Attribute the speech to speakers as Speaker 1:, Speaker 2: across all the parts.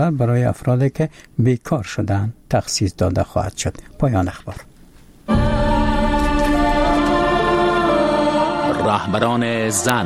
Speaker 1: برای افرادی که بیکار شدن تخصیص داده خواهد شد. پایان اخبار.
Speaker 2: رهبران زن.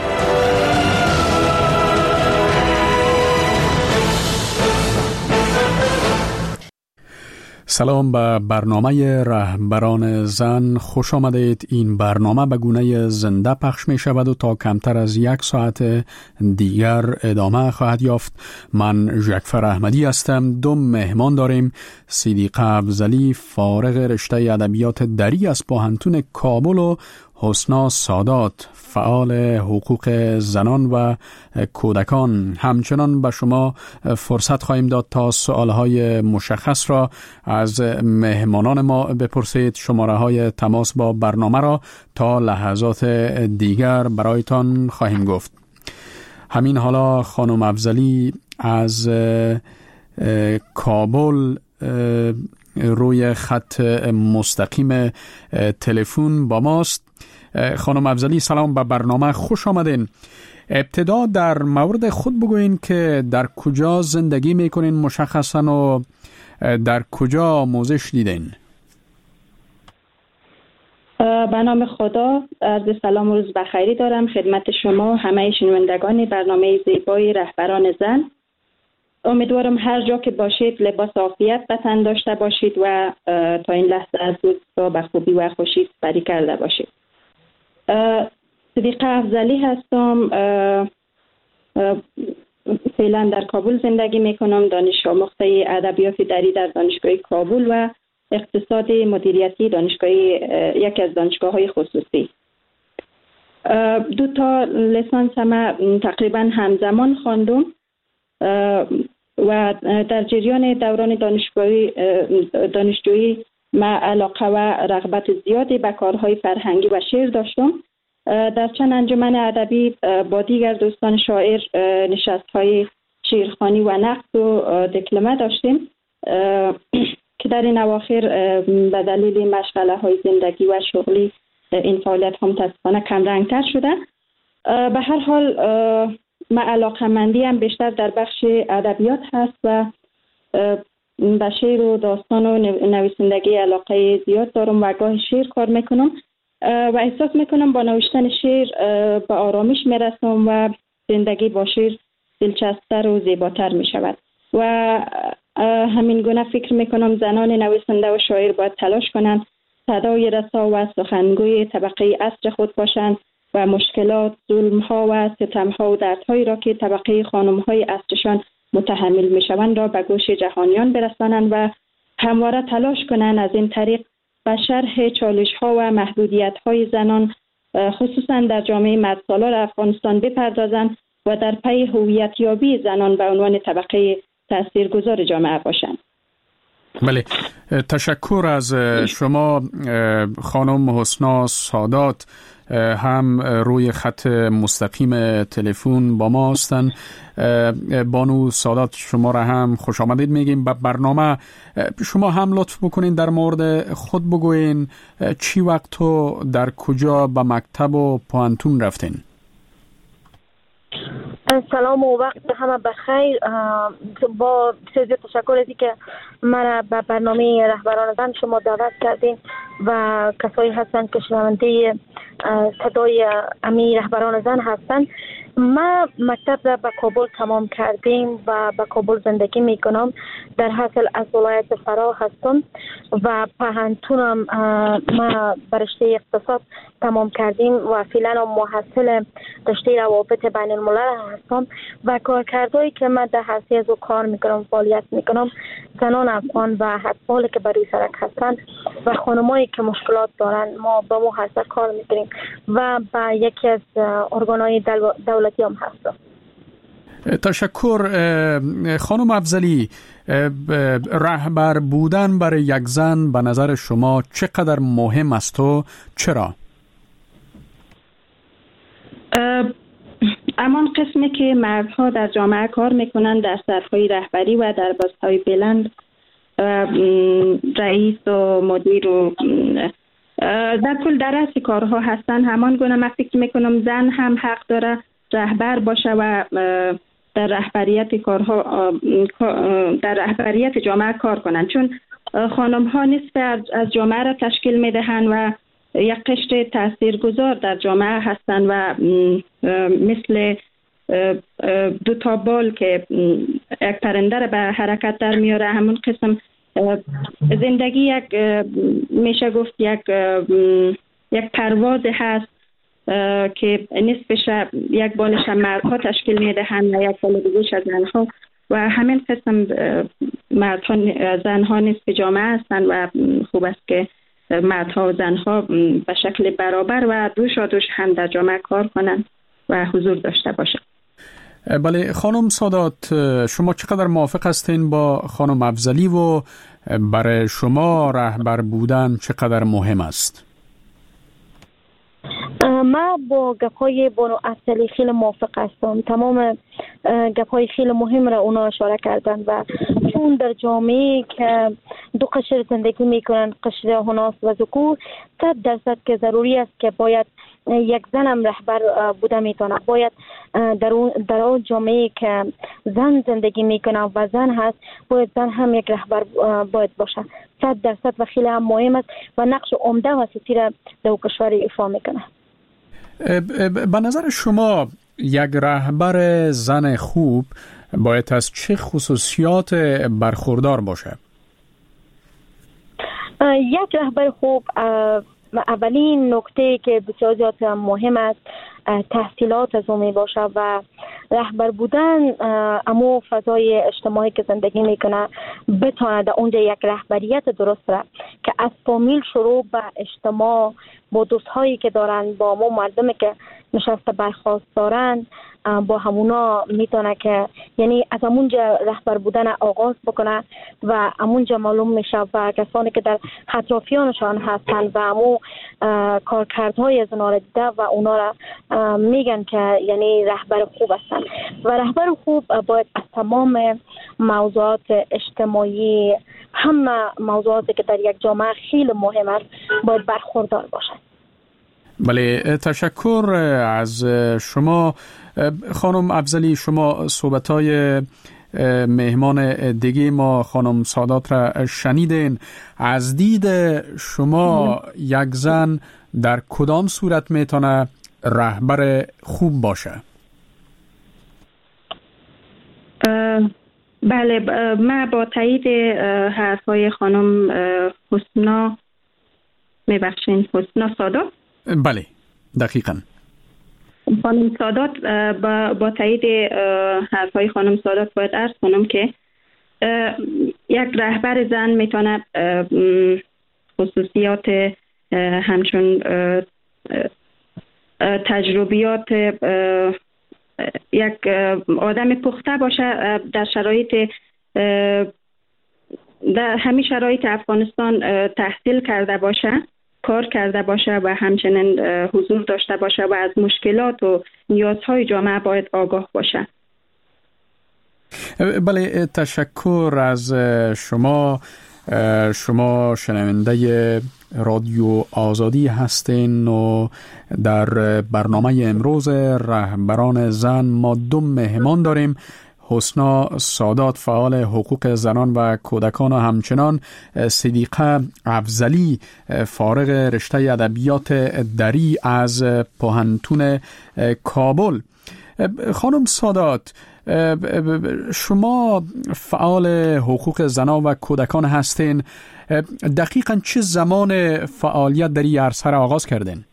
Speaker 2: سلام به برنامه رهبران زن، خوش آمدید. این برنامه به گونه زنده پخش می شود و تا کمتر از 1 ساعت دیگر ادامه خواهد یافت. من ژکفر احمدی هستم. 2 مهمان داریم. صدیقه افضلی فارغ رشته ادبیات دری از پوهنتون کابل و حسنا سادات فعال حقوق زنان و کودکان. همچنان به شما فرصت خواهیم داد تا سوالهای مشخص را از مهمانان ما بپرسید. شماره های تماس با برنامه را تا لحظات دیگر برایتان خواهیم گفت. همین حالا خانم افضلی از کابل روی خط مستقیم تلفن با ماست. خانم افضلی سلام، به برنامه خوش آمدین. ابتدا در مورد خود بگوین که در کجا زندگی میکنین مشخصا و در کجا آموزش دیدین؟
Speaker 3: به نام خدا، عرض سلام و روز بخیری دارم خدمت شما همه شنوندگان برنامه زیبای رهبران زن. امیدوارم هر جا که باشید لباس عافیت به تن داشته باشید و تا این لحظه از روز به خوبی و خوشی سپری کرده باشید. صدیقه افضلی هستم. فعلا در کابل زندگی میکنم. دانش آموخته ادبیات دری در دانشگاه کابل و اقتصاد مدیریتی یکی از دانشگاه‌های خصوصی. 2 تا لیسانس هم تقریبا همزمان خواندم و در جریان دوران دانشجویی من علاقه و رغبت زیادی به کارهای فرهنگی و شعر داشتم. در چند انجمن ادبی با دیگر دوستان شاعر نشست‌های شعرخوانی و نقد و دکلمه داشتیم که در این اواخر به دلیل مشغله‌های زندگی و شغلی این فعالیت هم متأسفانه کم رنگ‌تر شده. به هر حال من علاقه‌مندی هم بیشتر در بخش ادبیات هست و به شعر و داستان و نویسندگی علاقه زیاد دارم و گاه شعر کار میکنم و احساس میکنم با نوشتن شعر به آرامش میرسم و زندگی با شعر دلچسب‌تر و زیباتر میشود و همین گونه فکر میکنم زنان نویسنده و شاعر باید تلاش کنند صدای رسا و سخنگوی طبقه عصر خود باشند و مشکلات، ظلم‌ها و ستم‌ها و دردهایی را که طبقه خانم‌های عصرشان متحمل میشوند را به گوش جهانیان برسانند و همواره تلاش کنند از این طریق به شرح چالش‌ها و محدودیت‌های زنان خصوصا در جامعه مردسالار افغانستان بپردازند و در پی هویت‌یابی زنان به عنوان طبقه تاثیرگذار جامعه باشند.
Speaker 2: بله، تشکر از شما خانم حسنا سادات. هم روی خط مستقیم تلفن با ما هستن. بانو سادات شما را هم خوش آمدید میگیم به برنامه. شما هم لطف بکنین در مورد خود بگوین چی وقت تو در کجا به مکتب و پوهنتون رفتین؟
Speaker 4: سلام و وقت همه بخیر. با بسیار تشکر از که مرا به برنامه رهبران زن شما دعوت کردین و کسایی هستند که شنونده صدای امی رهبران زن هستند. ما مکتب را به کابل تمام کردیم و به کابل زندگی میکنم. در حاصل از ولایت فرا هستم و پوهنتونم ما برشته اقتصاد تمام کردیم و فعلا محصل رشته روابط بین الملل هستم و کارکردهایی که من در حیثیت از کار میکنم فعالیت میکنم زنان افغان و اطفالی که بر روی سرک هستند و خانمایی که مشکلات دارند ما با محصل کار میکنیم و با یکی از ارگانهای دولتی هم هستم.
Speaker 2: تشکر. خانم افضلی، رهبر بودن برای یک زن به نظر شما چقدر مهم است و چرا؟
Speaker 3: امان قسمی که مردها در جامعه کار میکنن در سطح‌های رهبری و در پست‌های بلند رئیس و مدیر و در کل در رأس کارها هستن، همان گونه من فکر میکنم زن هم حق داره رهبر باشه و در رهبریت کارها در رهبریت جامعه کار کنند، چون خانم ها نصف از جامعه را تشکیل می دهند و یک قشر تاثیرگذار در جامعه هستند و مثل دو تا بال که یک پرنده را به حرکت در میاره، همون قسم زندگی یک میشه گفت یک پرواز هست که نصفش یک بالش مردها تشکیل میدهند و یک بال دیگه‌اش از زنها و همین قسم مردها زنها نصف جامعه هستند و خوب است که مردها و زنها به شکل برابر و دوش هم در جامعه کار کنند و حضور داشته باشند.
Speaker 2: بله خانم سادات، شما چقدر موافق هستین با خانم افضلی و برای شما رهبر بودن چقدر مهم است؟
Speaker 4: ما با گپ‌های بانو افضلی خیلی موافق هستم. تمام گپ‌های خیلی مهم را اونا اشاره کردن و چون در جامعه که دو قشر زندگی میکنن، قشر هناس و ذکور، 100% که ضروری است که باید یک زنم رهبر بوده میتونه. باید در اون جامعه که زن زندگی میکنه و زن هست، باید زن هم یک رهبر باید باشه. 100% و خیلی هم مهم است و نقش عمده و اساسی را در کشور ایفا میکنه.
Speaker 2: به نظر شما یک رهبر زن خوب باید از چه خصوصیات برخوردار باشه؟
Speaker 4: یک رهبر خوب، اولین نکته که بسیار زیاد مهم است تحصیلات از اون می باشه و رهبر بودن امو فضای اجتماعی که زندگی میکنه بتونه در اونجا یک رهبریت درست را که از فامیل شروع به اجتماع با دوستهایی که دارن، با امو مردمی که نشسته برخواست دارن، با همونا میتونه که یعنی از همونجا رهبر بودن آغاز بکنه و همونجا معلوم میشه و کسانی که در اطرافیانشان هستن و همون کارکردهای از اونا را دیده و اونا را میگن که یعنی رهبر خوب هستن. و رهبر خوب باید از تمام موضوعات اجتماعی، همه موضوعاتی که در یک جامعه خیلی مهم است، باید برخوردار باشد.
Speaker 2: بله، تشکر از شما خانم افضلی. شما صحبت‌های مهمان دیگه ما خانم سادات را شنیدین. از دید شما یک زن در کدام صورت میتونه رهبر خوب باشه؟
Speaker 3: بله، من با تایید حرفای خانم حسنا سادات.
Speaker 2: بله دقیقاً
Speaker 3: خانم سادات، با تایید حرفای خانم سادات باید عرض کنم که یک رهبر زن میتونه خصوصیات همچون تجربیات یک آدم پخته باشه در شرایط در همین شرایط افغانستان تحصیل کرده باشه، کار کرده باشه و همچنین حضور داشته باشه و از مشکلات و نیازهای جامعه باید آگاه باشه.
Speaker 2: بله، تشکر از شما. شما شنونده رادیو آزادی هستین و در برنامه امروز رهبران زن ما دو مهمان داریم. حسنا سادات، فعال حقوق زنان و کودکان، و همچنان صدیقه افضلی، فارغ رشته ادبیات دری از پوهنتون کابل. خانم سادات، شما فعال حقوق زنان و کودکان هستین. دقیقاً چه زمان فعالیت در این عرصه را آغاز کردین؟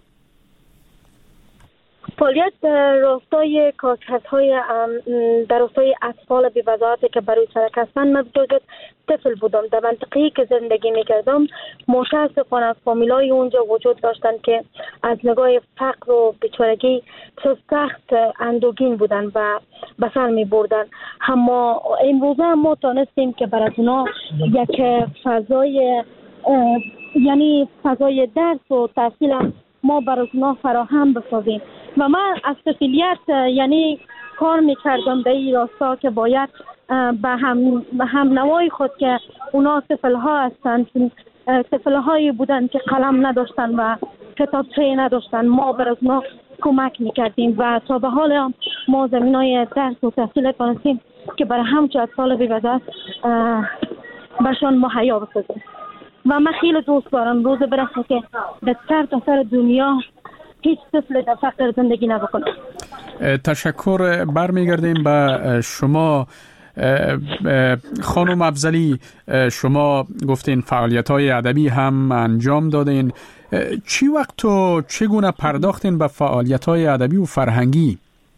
Speaker 4: فعالیت در راستای کارکردهای در راستای اطفال بی وضاحتی که برای سرک هستند. من بجز طفل بودم. در منطقه‌ای که زندگی میکردم متاسفانه فامیلای اونجا وجود داشتند که از نگاه فقر و بیچارگی سخت اندوهگین بودن و به سر میبردن. اما امروزه ما تانستیم که برای اونا یک فضای یعنی فضای درس و تحصیل ما برای اونا فراهم بسازیم. و من از طفلیت یعنی کار میکردم در این راستا که باید به هم نوای خود که اونا طفلها هستند، طفلهایی بودند که قلم نداشتن و کتابچه نداشتن، ما برای اونا کمک میکردیم و تا به حال هم ما زمینای درس و تحصیل تونستیم که برای همچه اطفال بی‌وزر برشان مهیا بسازیم. و من خیلی دوست دارم روز برسه که به سر دنیا هیچ طفل در فقر زندگی نبکنه.
Speaker 2: تشکر. برمیگردیم به شما خانم افضلی. شما گفتین فعالیت‌های ادبی هم انجام دادین. چی وقت و چگونه پرداختین به فعالیت‌های ادبی و فرهنگی؟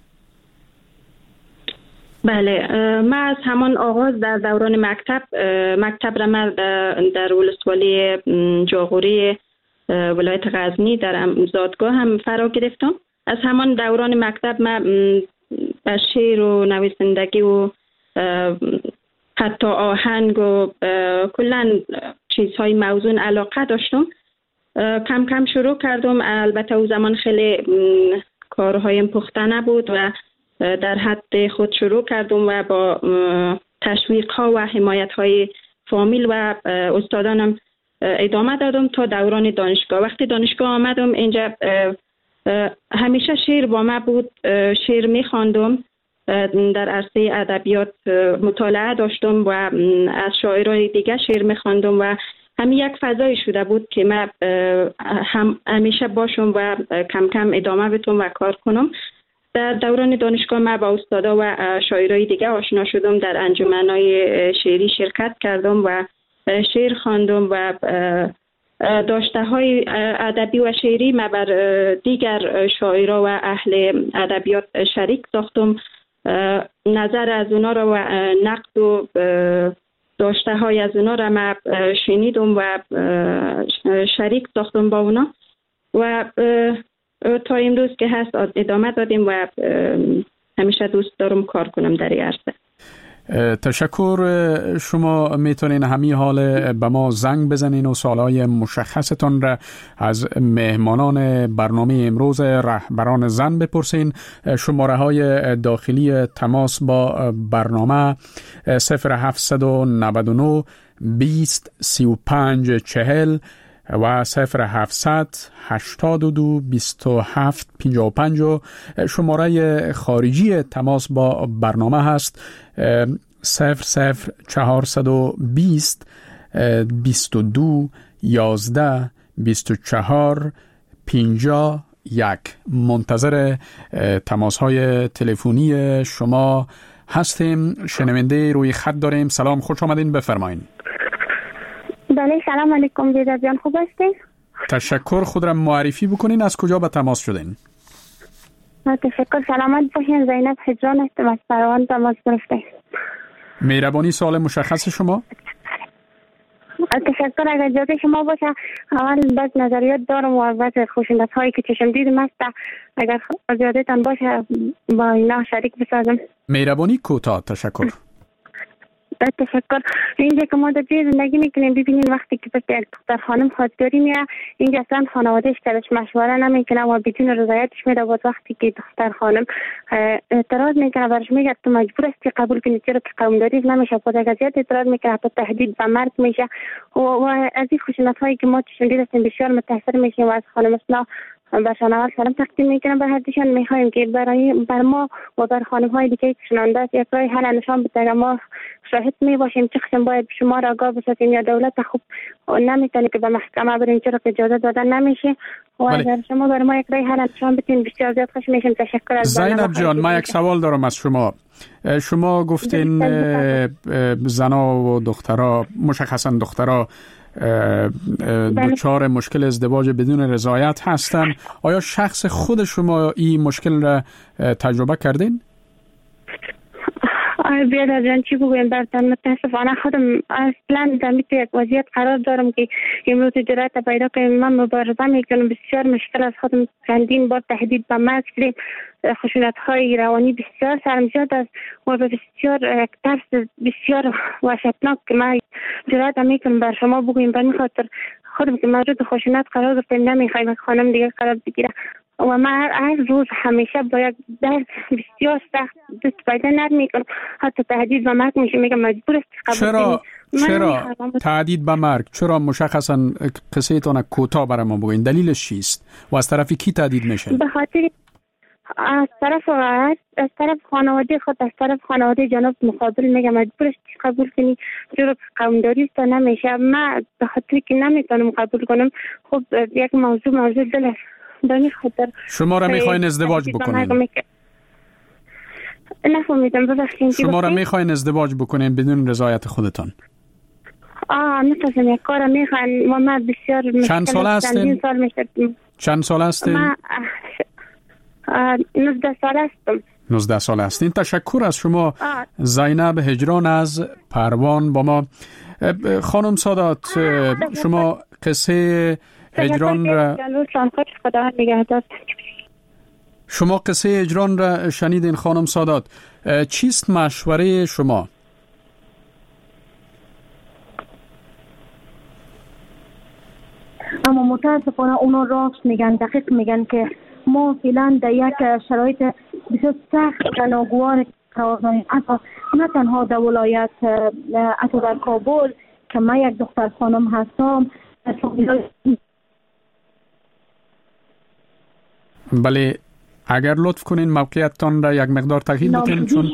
Speaker 3: بله، من از همان آغاز در دوران مکتب را من در ولسوالی جاغوری ولایت غزنی در زادگاه هم فرا گرفتم. از همان دوران مکتب من به شعر و نویسندگی و حتی آهنگ و کلا چیزهای موزون علاقه داشتم. کم کم شروع کردم. البته او زمان خیلی کارهایم پخته نبود و در حد خود شروع کردم و با تشویق ها و حمایت های فامیل و استادانم ادامه دادم تا دوران دانشگاه. وقتی دانشگاه آمدم اینجا همیشه شعر با من بود. شعر می‌خواندم، در عرصه ادبیات مطالعه داشتم و از شاعرای دیگه شعر می‌خواندم و همین یک فضایی شده بود که من همیشه باشم و کم کم ادامه بدم و کار کنم. در دوران دانشگاه من با استادا و شاعرای دیگه آشنا شدم. در انجمن‌های شعری شرکت کردم و شعر خواندم و داشته‌های ادبی و شعری من بر دیگر شاعرها و اهل ادبیات شریک ساختم. نظر از اونا را و نقد و داشته‌های از اونا را من شنیدم و شریک ساختم با اونا و تا امروز که هست ادامه دادیم و همیشه دوست دارم کار کنم در این عرصه.
Speaker 2: تشکر. شما میتونین همین حال به ما زنگ بزنین و سوالای مشخصتان را از مهمانان برنامه امروز رهبران زن بپرسین. شماره های داخلی تماس با برنامه 0799 20 35 40 و 0700 82 27 55. شماره خارجی تماس با برنامه هست 00420 22 11 24 51. منتظر تماس های تلفنی شما هستیم. شنونده روی خط داریم. سلام، خوش آمدین، بفرمایین.
Speaker 5: بله، سلام علیکم جیدا جان، خوب هستین؟
Speaker 2: تشکر. خود را معرفی بکنین، از کجا به تماس شدین؟
Speaker 5: تشکر، سلامت باشین. زینب حجران هستم، از فراوان تماس گرفتیم.
Speaker 2: مهربانی سوال مشخص شما؟
Speaker 5: تشکر. اگر جاده شما باشه اول بعض نظریات دارم و بعض خوشندت هایی که چشم دیدم است، اگر جادهتان باشه با اینا شریک بسازم.
Speaker 2: مهربانی کوتاه. تشکر.
Speaker 5: تشکر. اینجا که ما در جای زندگی میکنیم ببینین وقتی که یک دختر خانم خواستگاری میره، اینجا اصلا خانوادهش کلش مشوره نمیکنه و بدون رضایتش میره. و وقتی که دختر خانم اعتراض میکنه برش میگه تو مجبور هستی قبول کنی، چرا که قومداری نمیشه. خود اگر زیاد اعتراض میکنه حتی تهدید به مرگ میشه. و از این خشونت هایی که ما چشم دیدیم بسیار متاثر میشیم و از خانم اسنا برشان اول سلام تقدیم میکنم به هر دوشان. میخوایم که بر ما و بر خانم های دیگه که شنونده است یک راه حل نشان بده. ما شاهد میباشیم چه قسم باید شما را آگاه بسازیم یا دولت خوب نمیتونه که به محکمه بریم، چرا که اجازه دادن نمیشه. و اگر شما بر ما یک راه حل نشان بدین بسیار زیاد خوش میشیم. تشکر. از
Speaker 2: زینب جان، ما یک سوال دارم از شما. شما گفتین زنا و دخترها، مشخصا دخترها دچار مشکل ازدواج بدون رضایت هستن. آیا شخص خود شما این مشکل را تجربه کردین؟
Speaker 5: بیادر جان چی بگویم براتون، متاسفانه خودم اصلا در یک وضعیت قرار دارم که امروز جرأت پیدا کنم. من مبارزه میکنم، بسیار مشکل از خودم چندین بار تهدید به مرگ کردم، خشونت های روانی بسیار سرم زیاد است و بسیار ترس بسیار وحشتناک که من جرأت میکنم بر شما بگویم. به خاطر خودم که مورد خشونت قرار گرفتم، نمیخوایم خانم دیگه قرار بگیره و من هر روز همیشه با یک درد بسیار سخت دست پیدا نمیکنم. حتی تهدید به مرگ میشه، میگم مجبور است قبول کنی.
Speaker 2: چرا تهدید به مرگ؟ چرا؟ مشخصا قصه تان کوتاه برای ما بگوین، دلیلش چیست و از طرف کی تهدید میشه؟
Speaker 5: به خاطر از طرف خانواده خود، از طرف خانواده جناب مقابل میگم مجبورش قبول کنی، جور قومداری است نمیشه. من به خاطر که نمیتونم قبول کنم، خب یک موضوع دل است. به خاطر
Speaker 2: شما را میخواین ازدواج بکنین؟
Speaker 5: نفهمیدم، ببخشید.
Speaker 2: شما را میخواین ازدواج بکنین بدون رضایت خودتان؟
Speaker 5: نتازم یک کار میخواین و من بسیار
Speaker 2: چند سال هستین؟ چند سال هستین؟
Speaker 5: من 19 سال هستم.
Speaker 2: 19 سال هستین. تشکر از شما زینب هجران از پروان با ما. خانم سادات، شما قصه هجران را شنیدین خانم سادات. چیست مشوره شما؟
Speaker 4: اما متاسفانه اونا راست میگن، دقیق میگن که ما فعلا در یک شرایط بسیار سخت و ناگوار قرار داریم. نه تنها در ولایت، حتی در کابل که من یک دختر خانم هستم.
Speaker 2: بله، اگر لطف کنین موقعیتتان را یک مقدار تغییر بدین، چون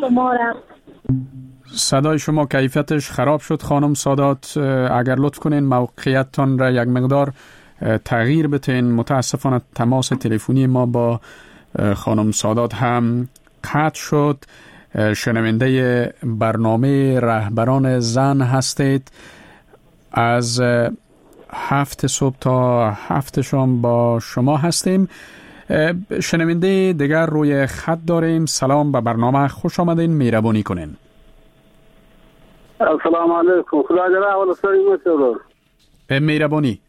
Speaker 2: صدای شما کیفیتش خراب شد. خانم سادات، اگر لطف کنین موقعیتتان را یک مقدار تغییر بدین. متاسفانه تماس تلفنی ما با خانم سادات هم قطع شد. شنونده برنامه رهبران زن هستید. از 7 صبح تا 7 شام با شما هستیم. شنونده دیگر روی خط داریم. سلام، به برنامه خوش آمدین. مهربانی کنین.
Speaker 6: السلام علیکم. خدا جل و علا
Speaker 2: مهربانی.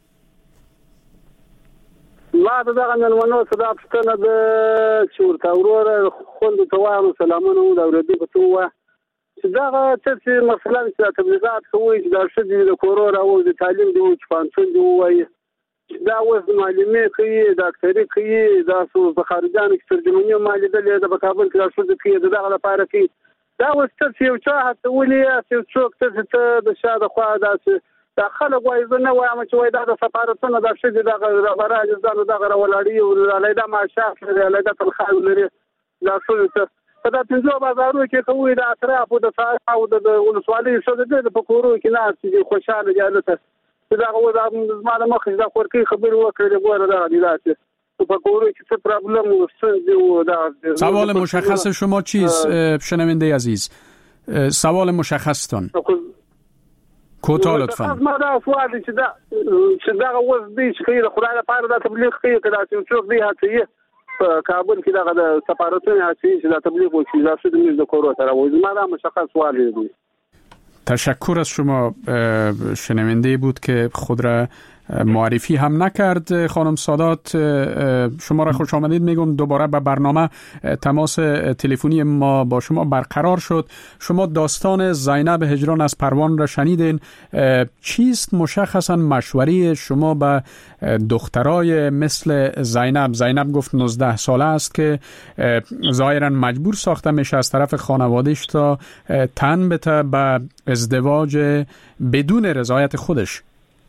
Speaker 6: ما ته دغه نلمنو صدا پښتنه د چورتا ورور خوند ته وایم سلامونه د اوریدو ته و چې دغه څه مثلا چې تبلیغات کوي چې دا شدي د کورور او د تعلیم دی چې پانڅون دی وایي دا اوس معلومه کوي ډاکټري کوي دا څو خارجان چې ترجماني مالیدل د کابل کې دا شدي کوي دغه لپاره کوي دا اوس څه یو چا هڅه ولې چې څوک څه د شاده خوا داسې دا خلک وایي زه نه وایم چې وایي دا د سفارتونو دا شدي دغه رهبران ځانو دغه ولاړي او علیده معاشات لري، علیده تنخواه لري. دا څه په دا پنځو بازارونو کې کوي د اطرافو د ساحه او د ولسوالۍ څخه د پکورو کې نه چې خوشاله جالته دا و دا ما د مخ دا خورکی خبر وکړي ګوره دا دی چې پکورو کې څه پرابلم و دا.
Speaker 2: سوال مشخص شما چیست شنونده عزیز؟ سوال مشخصتان کوتاه لطفا.
Speaker 6: ما دا سوال چې دا اوس دی چې خیر خدای لپاره دا تبلیغ کوي کله چې څوک دی هڅه په کابل کې دا د سفارتونو هڅه چې دا تبلیغ وکړي دا څه د کورو سره وایي. ما دا مشخص سوال دی.
Speaker 2: تشکر از شما. شنونده بود که خود را معرفی هم نکرد. خانم سادات، شما را خوش آمدید میگم. دوباره به برنامه تماس تلفنی ما با شما برقرار شد. شما داستان زینب هجران از پروان را شنیدین. چیست مشخصا مشوره شما به دخترای مثل زینب؟ زینب گفت 19 ساله است که ظاهرا مجبور ساخته میشه از طرف خانوادهش تا تن بده به ازدواج بدون رضایت خودش.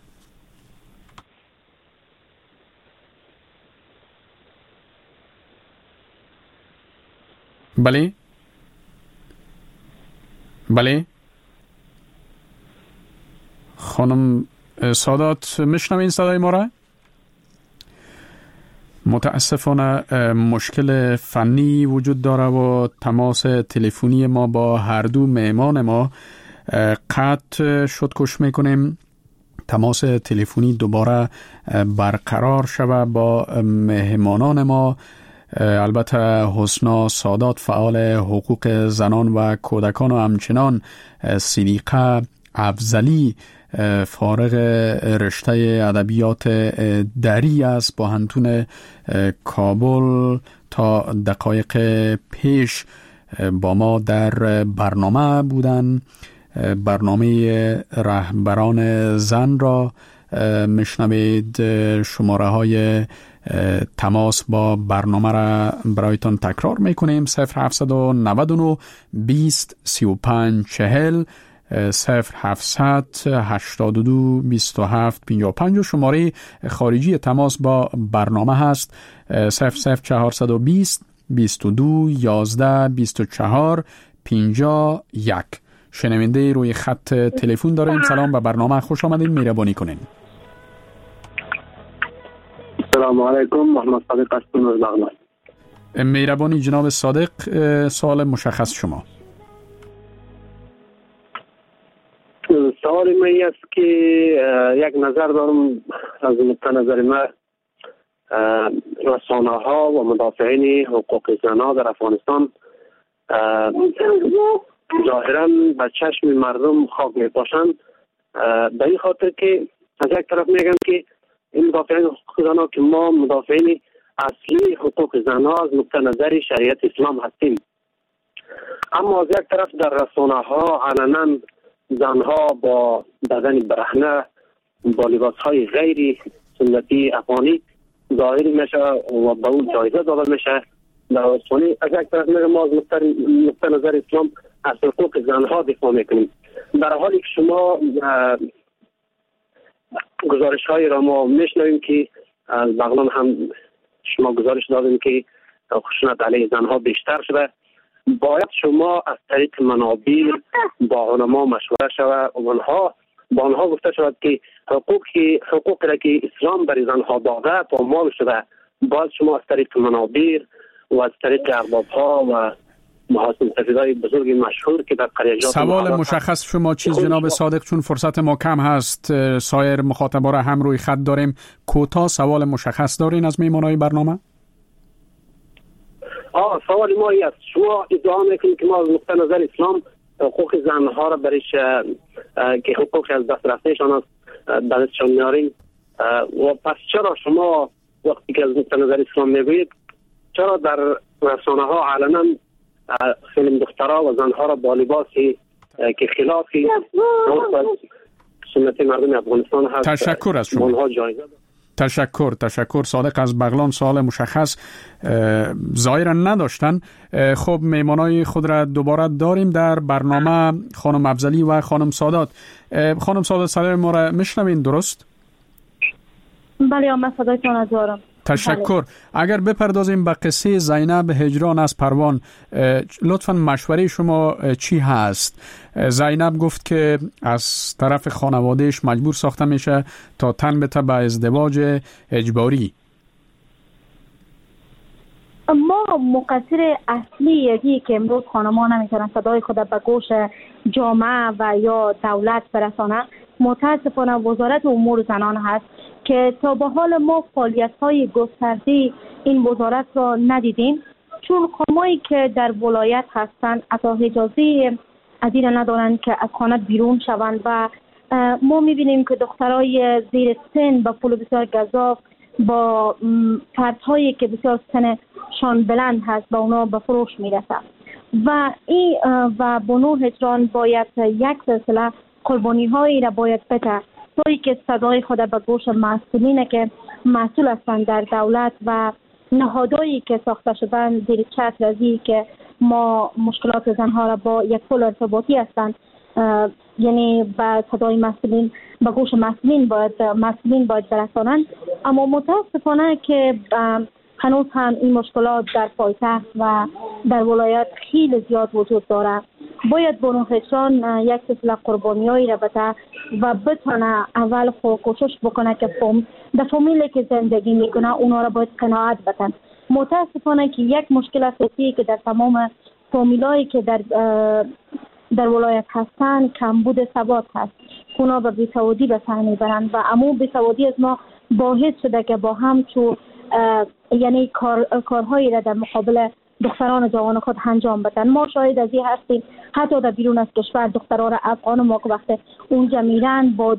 Speaker 2: بله خانم سادات، میشنوین صدای ما را؟ متاسفانه مشکل فنی وجود داره و تماس تلفنی ما با هر دو مهمان ما قطع شد. کش میکنیم تماس تلفنی دوباره برقرار شود با مهمانان ما. البته حسنا سادات فعال حقوق زنان و کودکان و همچنان صدیقه افضلی فارغ رشته ادبیات دری است با هنتون کابل تا دقایق پیش با ما در برنامه بودن. برنامه رهبران زن را میشنوید. شماره های تماس با برنامه را برایتان تکرار میکنیم. 0799 20 35 40 0700 82 27 55 و شماره خارجی تماس با برنامه هست 00420 22 11 24 51. شنونده روی خط تلفن داریم. سلام، به برنامه خوش آمدین. مهربانی کنین.
Speaker 6: سلام علیکم، محمد صادق هستم از بغلان.
Speaker 2: مهربانی جناب صادق، سوال مشخص شما.
Speaker 6: سوال من است که یک نظر دارم از نقطه نظر من رسانه ها و مدافعین حقوق زنان در افغانستان ظاهرا به چشم مردم خاک میپاشند، به این خاطر که از یک طرف میگن که این مدافعین حقوق زنان که ما مدافعین اصلی حقوق زنان از نقطه نظر شریعت اسلام هستیم، اما از یک طرف در رسانه ها علنا زنها با بدن برهنه با لباس های غیر سنتی افغانی ظاهر میشه و به اون جایزه داده میشه. در رسانه از یک طرف میگه ما از نقطه نظر اسلام از حقوق زنها دفاع میکنیم، در حالی که شما گزارش های را ما میشنویم که از بغلان هم شما گزارش دادیم که خشونت علیه زنها بیشتر شده. باید شما از طریق منابع با علما مشوره شود و با آنها گفته شود که حقوقی را که اسلام برای زنها داده پامال شده، باید شما از طریق منابع و از طریق ارباب ها و محاسن سفیدای بزرگ مشهور که در قریجات
Speaker 2: سوال مشخص شما چیز جناب صادق، چون فرصت ما کم هست، سایر مخاطبا را هم روی خط داریم. کوتاه سوال مشخص دارین از میهمانای برنامه؟
Speaker 6: سوال ما است، شما ادعا میکنید که ما از نقطه نظر اسلام حقوق زنها را برایش که حقوق از دست رفتهشان است دستشان میاریم، و پس چرا شما وقتی که از نقطه نظر اسلام میگویید چرا در رسانه ها علنا فیلم دخترها و زنها را با لباسی که خلافی سنت مردم افغانستان هست؟
Speaker 2: تشکر از شما. تشکر صادق از بغلان. سوال مشخص ظاهرا نداشتن. خب میمانای خود را دوباره داریم در برنامه، خانم افضلی و خانم سادات. خانم سادات صدای ما را میشنوین درست؟
Speaker 4: بله، من صدایتان را دارم.
Speaker 2: تشکر. اگر بپردازیم به قصه زینب هجران از پروان، لطفاً مشوره شما چی هست؟ زینب گفت که از طرف خانوادهش مجبور ساخته میشه تا تن بده به ازدواج اجباری.
Speaker 4: ما مقصر اصلی یکی که امروز خانم‌ها نمیتونن صدای خود به گوش جامعه و یا دولت برسانه متاسفانه وزارت امور زنان هست که تا به حال ما فعالیت‌های گسترده این وزارت را ندیدیم، چون خانمایی که در ولایت هستند اصلا اجازه از این ندارند که از خانه بیرون شوند و ما می‌بینیم که دخترای زیر سن با پول بسیار گزاف با فردهایی که بسیار سنشان بلند هست با اونا به فروش میرسند و این و بنو هجران باید یک سلسله قربانی هایی را باید بده توی که صدای خود به گوش مسئولینه که مسئول هستند در دولت و نهادهایی که ساخته شدن زیر چتر رازی که ما مشکلات زنها را با یک پل ارتباطی هستند، یعنی به صدای مسئولین به گوش مسئولین باید برسانند. اما متاسفانه که هنوز هم این مشکلات در پایتخت و در ولایت خیلی زیاد وجود داره. باید بنو هجران یک سلسله قربانیایی را بده و بتونه اول کوشش بکنه که در فامیلی که زندگی میکنه اونا را باید قناعت بدن. متاسفانه که یک مشکل اساسی که در تمام فامیلایی که در ولایت هستن کمبود ثبات هست. اونا به بی‌سوادی به سر میبرن و امو بی‌سوادی از ما باعث شده که با هم یعنی کارهایی را در مقابل دختران جوان خود انجام بدن. ما شاهد از این هستیم حتی در بیرون از کشور دختران افغان ما که وقت اونجا میرن با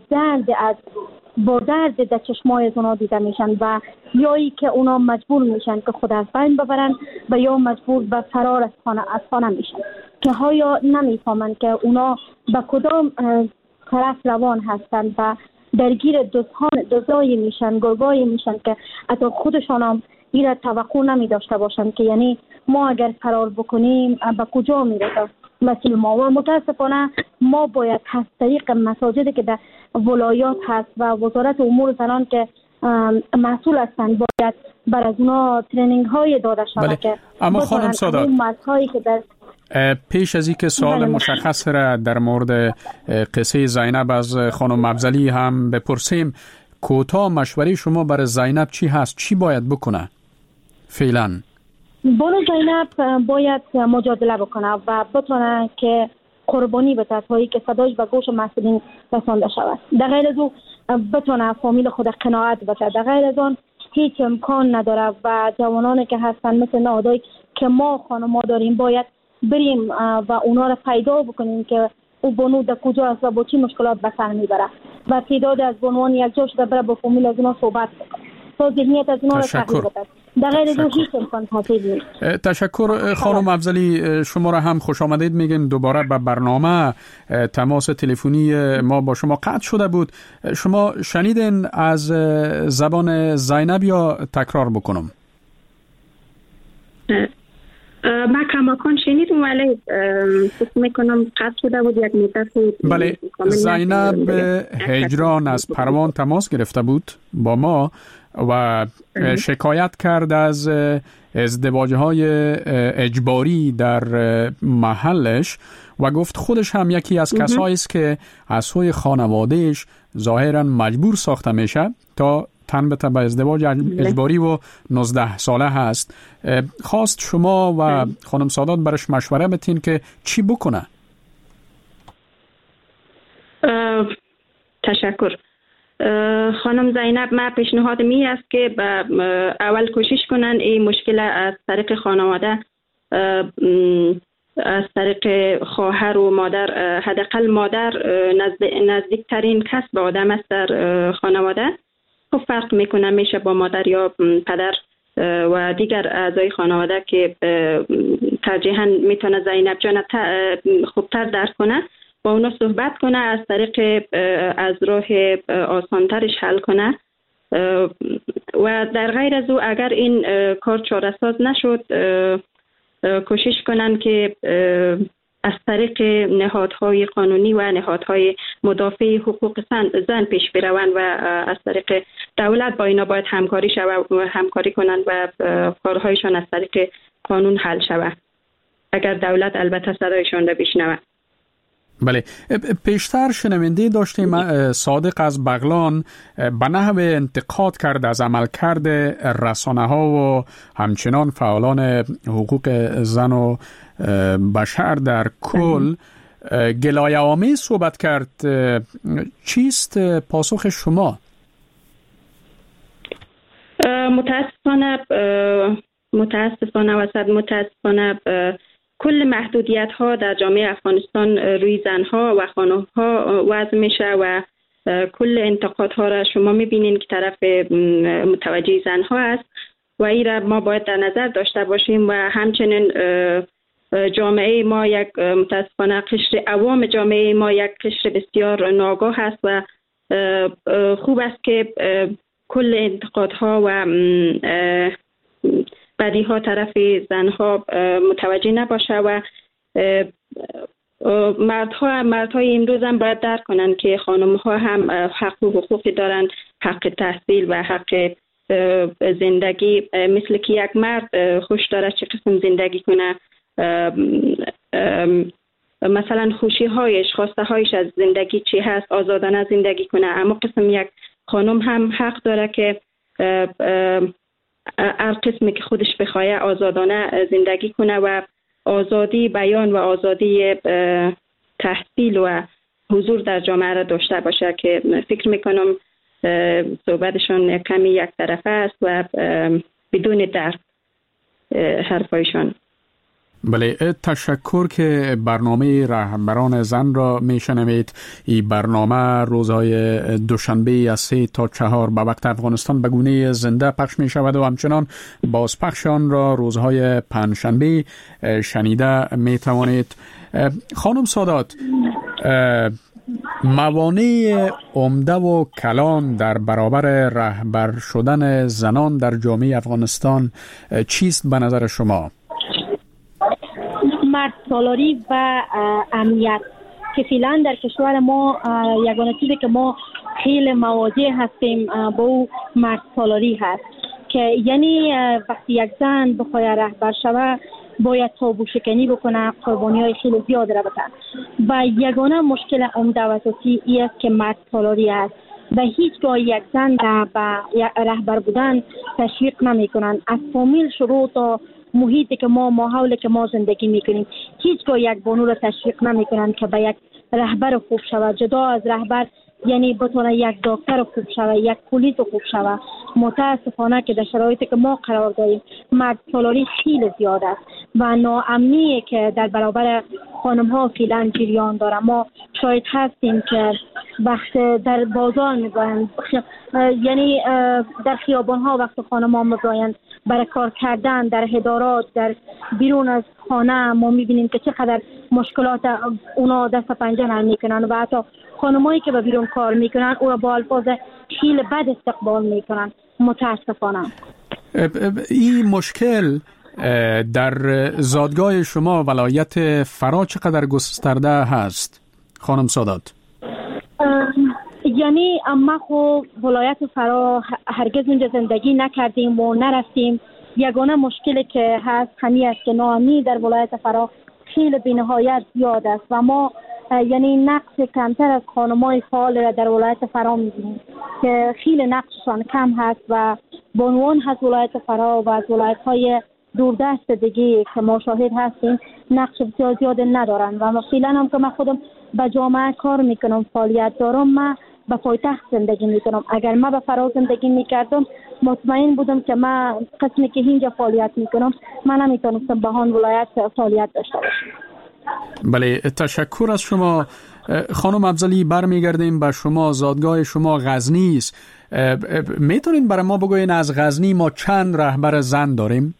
Speaker 4: درد در چشمای از اونا دیده میشن و یایی که اونا مجبور میشن که خود از بین ببرن و یا مجبور به فرار از خانه میشن که ها نمیفهمن که اونا به کدام طرف روان هستن و درگیر دزدایی میشن، گرگایی میشن که حتی خودشان هم این را توقع نمی داشته باشن که یعنی ما اگر فرار بکنیم به کجا میرسه مسئول ما. و متاسفانه ما باید از طریق مساجدی که در ولایات هست و وزارت امور زنان که مسئول هستند باید بر از اونا ترینینگ های داده شود که
Speaker 2: اما خانم سادات
Speaker 4: که در
Speaker 2: پیش از اینکه سوال مشخص را در مورد قصه زینب از خانم افضلی هم بپرسیم، کوتاه مشوره شما برای زینب چی هست؟ چی باید بکنه فعلا؟
Speaker 4: بانو زینب باید مجادله بکنه و بتونه که قربانی بده تا که صداش به گوش مسئولین رسانده شود. در غیر از او بتونه فامیل خود قناعت بده. در غیر از آن هیچ امکان نداره و جوانانی که هستن مثل نادایی که ما خانم‌ها داریم باید بریم و اونا را پیدا بکنیم که او بانو در کجا است و با چی مشکلات به سر میبره و تعداد از بانوان یک جا شده بره با فامیل از اونا صحبت بکنه تا ذهنیت از اونا را تغییر بده. در غیر از هیچ امکان حاصل نیست.
Speaker 2: تشکر خانم افضلی، شما را هم خوش آمدید میگیم دوباره به برنامه. تماس تلفنی ما با شما قطع شده بود. شما شنیدین از زبان زینب یا تکرار بکنم؟
Speaker 5: ما کماکان شنیدم ولی فکر میکنم قطع شده بود یک مدت.
Speaker 2: بله، زینب هجران از پروان تماس گرفته بود با ما و شکایت کرد از ازدواج‌های اجباری در محلش و گفت خودش هم یکی از کسایی است که از سوی خانوادهش ظاهراً مجبور ساخته میشه تا تن به ازدواج اجباری و 19 ساله هست. خواست شما و خانم سادات برش مشوره بتین که چی بکنه؟
Speaker 3: تشکر. خانم زینب، ما پیشنهاد می است که اول کوشش کنن این مشکل از طریق خانواده، از طریق خواهر و مادر، حداقل مادر نزدیکترین کس به آدم است در خانواده. خب فرق میکنه، میشه با مادر یا پدر و دیگر اعضای خانواده که ترجیحاً میتونه زینب جان خوبتر درک کنه، با اونا صحبت کنه، از طریق از راه آسانترش حل کنه و در غیر از او اگر این کار چاره‌ساز نشد کوشش کنن که از طریق نهادهای قانونی و نهادهای مدافع حقوق زن پیش بروند و از طریق دولت با اینا باید همکاری کنن و کارهایشان از طریق قانون حل شود، اگر دولت البته صدایشان را بشنود.
Speaker 2: بله، پیشتر شنونده داشتیم صادق از بغلان به نحو انتقاد کرد از عملکرد رسانه ها و همچنان فعالان حقوق زن و بشر در کل گلایه‌آمیز صحبت کرد. چیست پاسخ شما؟
Speaker 3: متاسفانه کل محدودیت ها در جامعه افغانستان روی زنها و خانم ها وضع میشه و کل انتقاد ها را شما میبینین که طرف متوجه زنها است و این را ما باید در نظر داشته باشیم و همچنین جامعه ما یک متاسفانه قشر عوام جامعه ما یک قشر بسیار ناگاه است و خوب است که کل انتقادها و بدیها طرف زنها متوجه نباشه و مردهای امروز هم باید درک کنن که خانم‌ها هم حق و حقوقی دارن، حق تحصیل و حق زندگی، مثل که یک مرد خوش داره چه قسم زندگی کنه، مثلا خوشی‌هایش، خواسته‌هایش از زندگی چی هست، آزادانه زندگی کنه، اما قسم یک خانم هم حق داره که هر قسمی که خودش بخواه آزادانه زندگی کنه و آزادی بیان و آزادی تحصیل و حضور در جامعه را داشته باشه که فکر میکنم صحبتشان کمی یک طرفه است و بدون درک حرفایشان.
Speaker 2: بله، تشکر که برنامه رهبران زن را میشنوید. این برنامه روزهای دوشنبه از 3 تا 4 به وقت افغانستان به گونه زنده پخش می شود و همچنان بازپخش آن را روزهای پنجشنبه شنیده می توانید. خانم سادات، موانع عمده و کلان در برابر رهبر شدن زنان در جامعه افغانستان چیست به نظر شما؟
Speaker 4: مرد سالاری و امنیت که فعلا در کشور ما یگانه چیزی که ما خیلی مواجه هستیم با او
Speaker 3: مرد سالاری هست که یعنی وقتی یک زن بخواد رهبر شود باید تابو شکنی بکنه، قربانی‌های خیلی زیاد را بده و یگانه مشکل عمده و اساسی این است که مرد سالاری است و هیچگاه یک زن به رهبر بودن تشویق نمی‌کنند. از فامیل شروع تا محیطی که ما ماحولی که ما زندگی می‌کنیم هیچگاه یک بانو را تشویق نمی‌کنند که به یک رهبر خوب شود. جدا از رهبر یعنی بتونه یک دکتر خوب شود، یک پلیس خوب شود. متاسفانه که در شرایطی که ما قرار داریم مرد سالاری خیلی زیاد است و ناامنی که در برابر خانم ها فعلا جریان داره. ما شاید هستیم که وقت در بازار میبایند، یعنی در خیابان ها وقت خانم ها میبایند برای کار کردن در ادارات، در بیرون از خانه ما میبینیم که چقدر مشکلات اونا دست پنجه نرم میکنن و حتی خانمایی که به بیرون کار میکنن او را با الفاظ خیلی بد استقبال میکنن. متاسفانه
Speaker 2: این مشکل در زادگاه شما ولایت فرا چقدر گسترده هست خانم سادات؟
Speaker 3: یعنی ما خو ولایت فرا هرگز اونجا زندگی نکردیم و نرفتیم. یگانه مشکلی که هست همین است که ناامنی در ولایت فرا خیلی بی‌نهایت زیاد است و ما یعنی نقش کمتر از خانم‌های فعال را در ولایت فرا می‌بینیم که خیلی نقششان کم هست و به عنوان از ولایت فرا و از ولایت‌های دوردست دیگه که ما شاهد هستیم نقش بسیار زیاد ندارن و فعلا هم که من خودم به جامعه کار میکنم، فعالیت دارم، من به پایتخت زندگی میکنم. اگر من به فرا زندگی میکردم مطمئن بودم که من قسمی که اینجا فعالیت میکنم من نمیتونستم به آن ولایت فعالیت داشته باشم.
Speaker 2: بله، تشکر از شما خانم افضلی. برمیگردیم به شما. زادگاه شما غزنی است. میتونین برای ما بگوین از غزنی ما چند رهبر زن داریم؟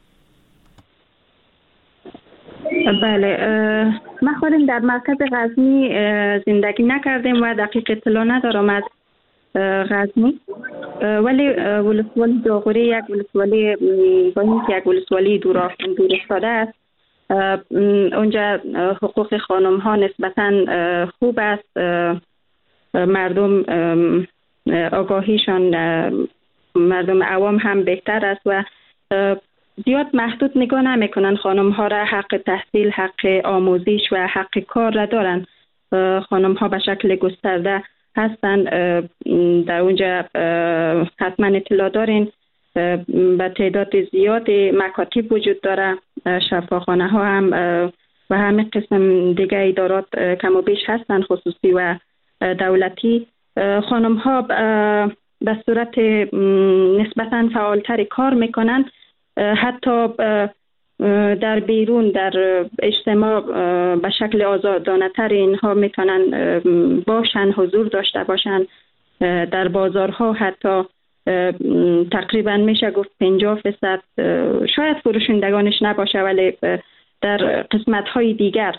Speaker 5: بله، من خودم در مرکز غزنی زندگی نکردیم و دقیق اطلاع ندارم از غزنی، ولی ولسوالی داغوری یک ولسوالی با اینکه یک ولسوالی دور افتاده است، اونجا حقوق خانم ها نسبتاً خوب است. مردم آگاهیشان مردم عوام هم بهتر است و زیاد محدود نگاه نمیکنن خانم ها را. حق تحصیل، حق آموزش و حق کار را دارن. خانم ها به شکل گسترده هستند. در اونجا حتما اطلاع دارین به تعداد زیاد مکاتب وجود داره، شفاخانه ها هم و همه قسم دیگه ادارات کم و بیش هستند، خصوصی و دولتی. خانم ها به صورت نسبتاً فعالتر کار میکنن. حتی در بیرون در اجتماع به شکل آزادانه تر اینها میتونن باشن، حضور داشته باشن. در بازارها حتی تقریبا میشه گفت 50%، شاید فروشندگانش نباشه ولی در قسمت های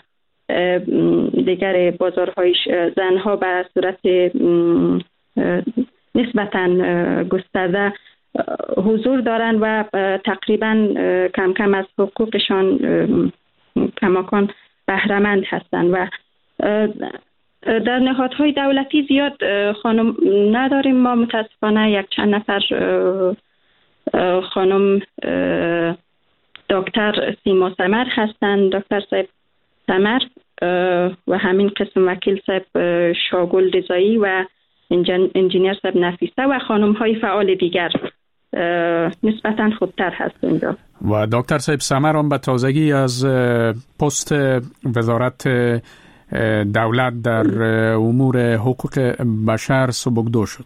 Speaker 5: دیگر بازارهای زنها به صورت نسبتاً گسترده حضور دارن و تقریبا کم کم از حقوقشان کماکان بهره‌مند هستند و در نهادهای دولتی زیاد خانم نداریم ما متاسفانه. یک چند نفر خانم دکتر سیما سمر هستند، دکتر صاحب سمر و همین قسم وکیل صاحب شاگل رضایی و انجینیر صاحب نفیسه و خانم های فعال دیگر نسبتاً خوبتر هست اینجا.
Speaker 2: و دکتر صاحب سمر هم به تازگی از پست وزارت دولت در امور حقوق بشر سبکدو شد.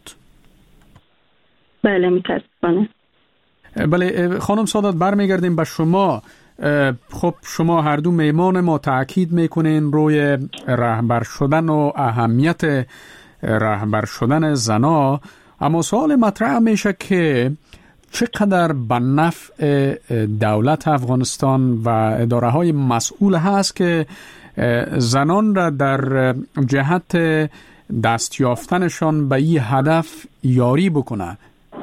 Speaker 5: بله متاسفانه.
Speaker 2: بله خانم سادات، برمیگردیم به شما. خب شما هر دو میمان ما تاکید میکنین روی رهبر شدن و اهمیت رهبر شدن زنا، اما سوال مطرح میشه که چقدر به نفع دولت افغانستان و اداره های مسئول هست که زنان را در جهت دست یافتنشان به این هدف یاری بکنه.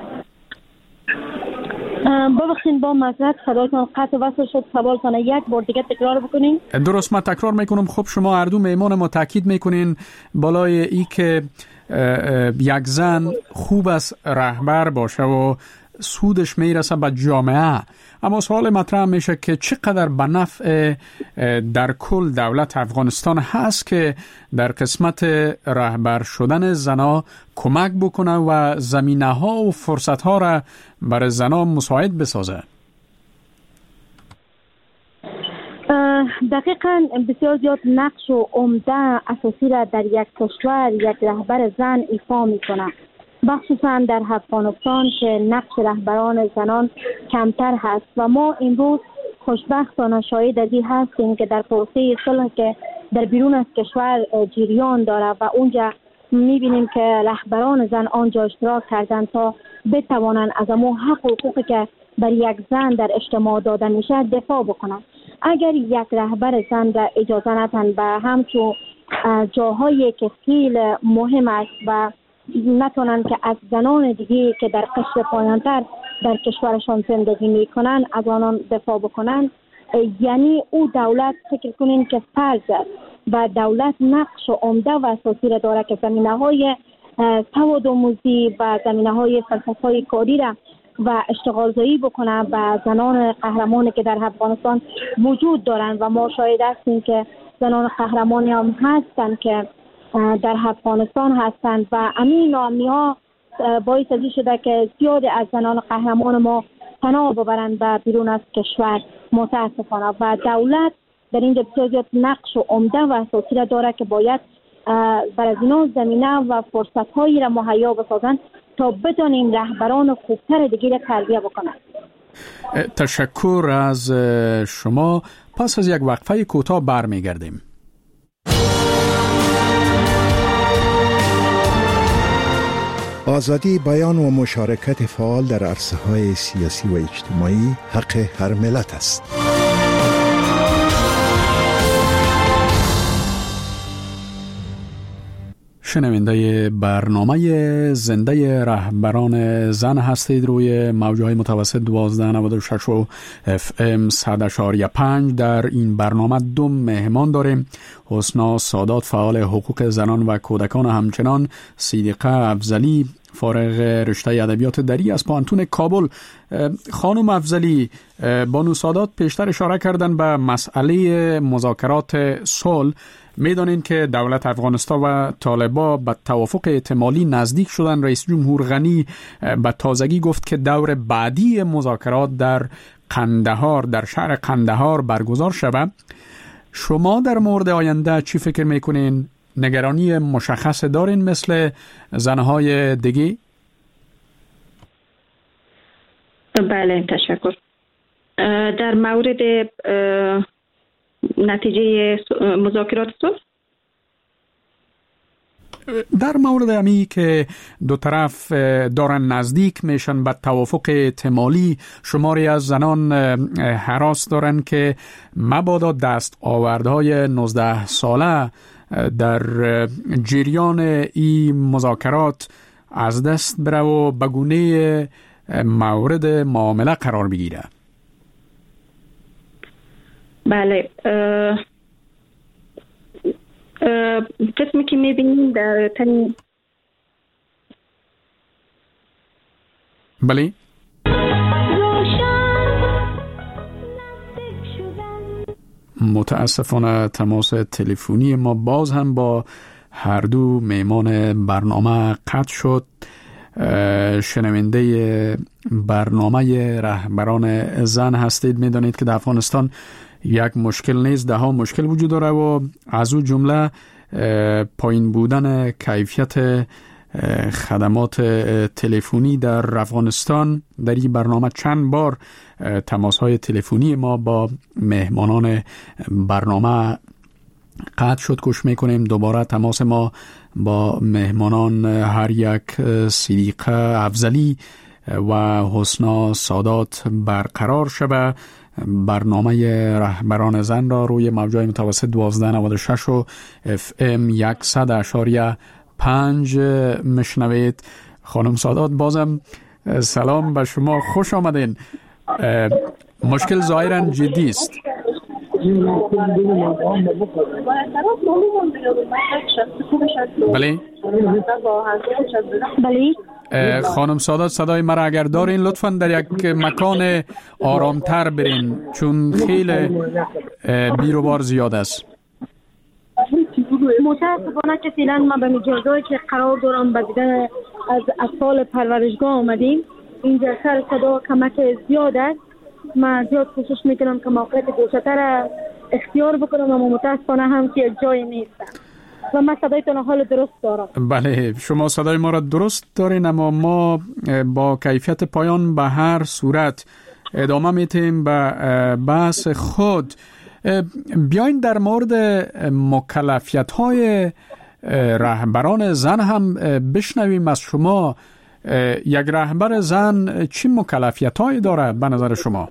Speaker 3: ببخشید با معذرت صدایتان قطع وصل شد، سوالتان یک بار دیگه تکرار بکنین.
Speaker 2: درست، من تکرار میکنم. خب شما هر دو میمان ما تاکید میکنین بالای ای که یک زن خوب است رهبر باشه و سودش میرسه به جامعه، اما سوال مطرح میشه که چقدر به نفع در کل دولت افغانستان هست که در قسمت رهبر شدن زنا کمک بکنه و زمینه ها و فرصت ها را برای زنا مساعد بسازه.
Speaker 4: دقیقاً بسیار زیاد نقش و عمده اساسی را در یک کشور یک رهبر زن ایفا میکنه، مخصوصا در افغانستان که نقش رهبران زنان کمتر هست و ما امروز خوشبختانه شاهد از این هستیم که در پروسه صلح که در بیرون از کشور جریان داره و اونجا میبینیم که رهبران زن آنجا اشتراک کردن تا بتوانند از امو حق و حقوقی که بر یک زن در اجتماع داده میشه دفاع بکنن. اگر یک رهبر زن را اجازه ندن به همچون جاهایی که خیلی مهم است و نتونن که از زنان دیگه که در قشر پایانتر در کشورشان زندگی میکنن از آنان دفاع بکنن، یعنی او دولت فکر کنین که فرض است و دولت نقش عمده و اساسی را داره که زمینه‌های سوادآموزی و زمینه‌های فلسفه‌های کاری را و اشتغالزایی بکنه و زنان قهرمانی که در افغانستان وجود دارند و ما شاهد هستیم که زنان قهرمانی هم هستند که در افغانستان هستند و امین ناامنی ها باعث ازی شده که زیاد از زنان قهرمان ما پناه ببرند و بیرون از کشور متاسفانه و دولت در اینجا بسیار زیاد نقش و عمده و اساسی را داره که باید برای اینا زمینه و فرصت هایی را مهیا بسازند تا بدانیم رهبران خوبتر دیگه را تربیه بکنند.
Speaker 2: تشکر از شما. پس از یک وقفه کوتاه برمیگردیم.
Speaker 7: آزادی بیان و مشارکت فعال در عرصه‌های سیاسی و اجتماعی حق هر ملت است.
Speaker 2: شنونده برنامه زنده رهبران زن هستید روی موج‌های متوسط 1296 و FM 100.5. در این برنامه دو مهمان داریم: حسنا سادات، فعال حقوق زنان و کودکان، همچنان صدیقه افضلی، فارغ رشته ادبیات دری از پانتون کابل. خانم افضلی، بانو سادات پیشتر اشاره کردن به مسئله مذاکرات صلح. میدانین که دولت افغانستان و طالبا به توافق احتمالی نزدیک شدن. رئیس جمهور غنی به تازگی گفت که دور بعدی مذاکرات در قندهار، در شهر قندهار برگزار شود. شما در مورد آینده چی فکر میکنین؟ نگرانی مشخص دارین مثل زنهای دیگه؟
Speaker 3: بله، تشکر. در مورد نتیجه مذاکرات صلح،
Speaker 2: در مورد امی که دو طرف دارن نزدیک میشن به توافق احتمالی، شماری از زنان هراس دارن که مبادا دست آوردهای 19 ساله در جریان این مذاکرات از دست بره و بگونه مورد معامله قرار بگیره.
Speaker 3: بله، قسمی که میبینیم در تنین.
Speaker 2: بله، متاسفانه تماس تلفنی ما باز هم با هر دو میمان برنامه قطع شد. شنونده برنامه رهبران زن هستید. میدانید که در افغانستان یک مشکل نیست، ده ها مشکل وجود داره و از او جمله پایین بودن کیفیت خدمات تلفنی در افغانستان. در این برنامه چند بار تماس‌های تلفنی ما با مهمانان برنامه قطع شد. کوشش میکنیم دوباره تماس ما با مهمانان هر یک صدیقه افضلی و حسنا سادات برقرار شود. برنامه رهبران زن را روی موج‌های متوسط 1296 و FM 100.5 مشنوید. خانم سادات، بازم سلام به شما، خوش آمدین. مشکل ظاهراً جدی است. بله.
Speaker 5: بله.
Speaker 2: خانم سادات صدای مرا اگر دارین لطفاً در یک مکان آرامتر برین چون خیلی بیروبار زیاد است.
Speaker 4: متاسفانه که فعلا ما به جایی که قرار دارم به دیدن از اطفال پرورشگاه آمدیم. اینجا سر صدا کمک زیاد است. من زیاد کوشش میکنم که موقعیت گوشه‌تر اختیار بکنم اما متاسفانه هم که جای نیستم و من صدایتان حال درست دارم.
Speaker 2: بله شما صدای ما را درست دارین اما ما با کیفیت پایان به هر صورت ادامه میتیم به بحث خود. بیاین در مورد مکلفیت‌های رهبران زن هم بشنویم از شما. یک رهبر زن چه مکلفیت‌هایی داره به نظر شما؟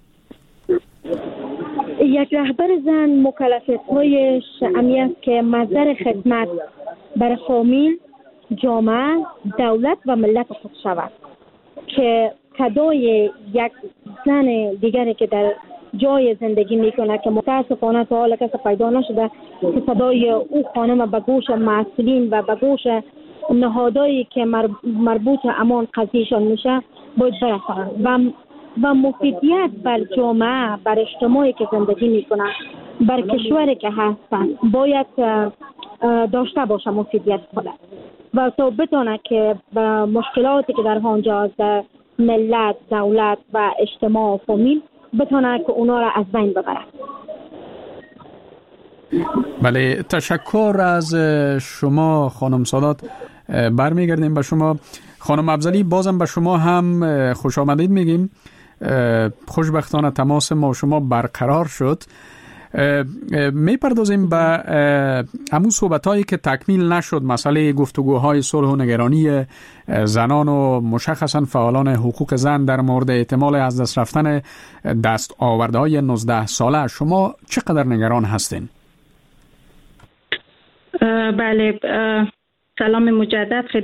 Speaker 4: یک رهبر زن مکلفیت‌هایش همی است که مصدر خدمت برای فامیل، جامعه، دولت و ملت خود شود که صدای یک زن دیگری که در جای زندگی میکنه که متاسفانه تا حالا کسی پیدا نشده که صدای او خانم به گوش مسئولین و به گوش نهادهایی که مربوط امان قضیهشان میشه باید برسند و مفیدیت بر جامعه، بر اجتماعی که زندگی میکنه، بر کشوری که هستن باید داشته باشه مفیدیت خود و تا بتونه که مشکلاتی که در آنجا از ملت، دولت و اجتماع و فامیل بتونه که اونا را از بین ببره.
Speaker 2: بله تشکر از شما خانم سادات. برمیگردیم به شما خانم افضلی. بازم به شما هم خوش آمدید میگیم. خوشبختانه تماس ما شما برقرار شد. میپردازیم به همون صحبتایی که تکمیل نشد، مسئله گفتگوهای صلح و نگرانی زنان و مشخصا فعالان حقوق زن در مورد احتمال از دست رفتن دستاوردهای 19 ساله. شما چقدر نگران هستین؟
Speaker 3: بله سلام مجدد